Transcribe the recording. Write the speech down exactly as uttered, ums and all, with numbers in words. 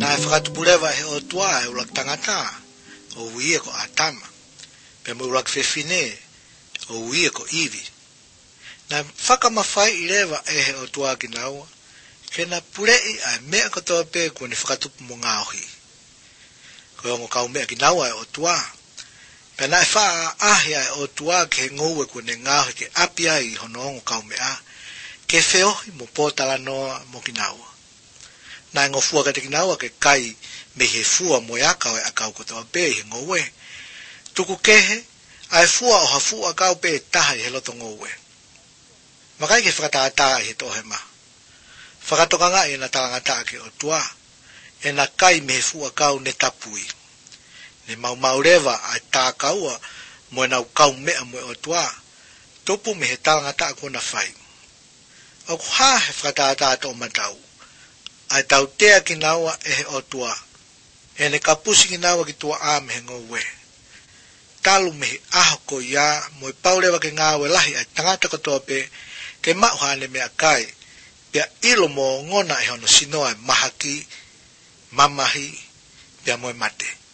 na e whakatupulewa he o tua e ulak tangata o uia ko atama pe mo ulak fefine o uia ko iwi na whakamawhai i lewa e he o tua ki naua ke na purei a mea katoa pe kua ni whakatupu mo ngāohi ko ongo kau mea ki naua e o tua pe na e wha ahia e o tua ke ngou e kua ne ngāohi ke apia i hono ongo kau mea ke whiohi mo pōtala noa mo ki naua na ngō fua ka te ki naua ke kai me he fua mo yakau e akau katoa pe he ngou e tuku kehe ai fua o ha fua kau pe taha i he loto ngou e makai ke whakataata i he tohe ma whakatokanga i na talangata ke o tua e na kai me he fua kau ne tapui ne mau maurewa ai tā kaua mo e nau kau mea mo e o tua tupu me he talangata ko na whai o ha he whakataata to matau ai tau tea ki naua e he o tua e ne kapusi ki naua ki tua a me he ngou e talu me he aho ko ia mo e paurewa ke ngāwe lahi ai tangata katoa pe ke mauhane mea kai pia ilo mo ngona e hono sinoa mahaki mamahi pia moe mate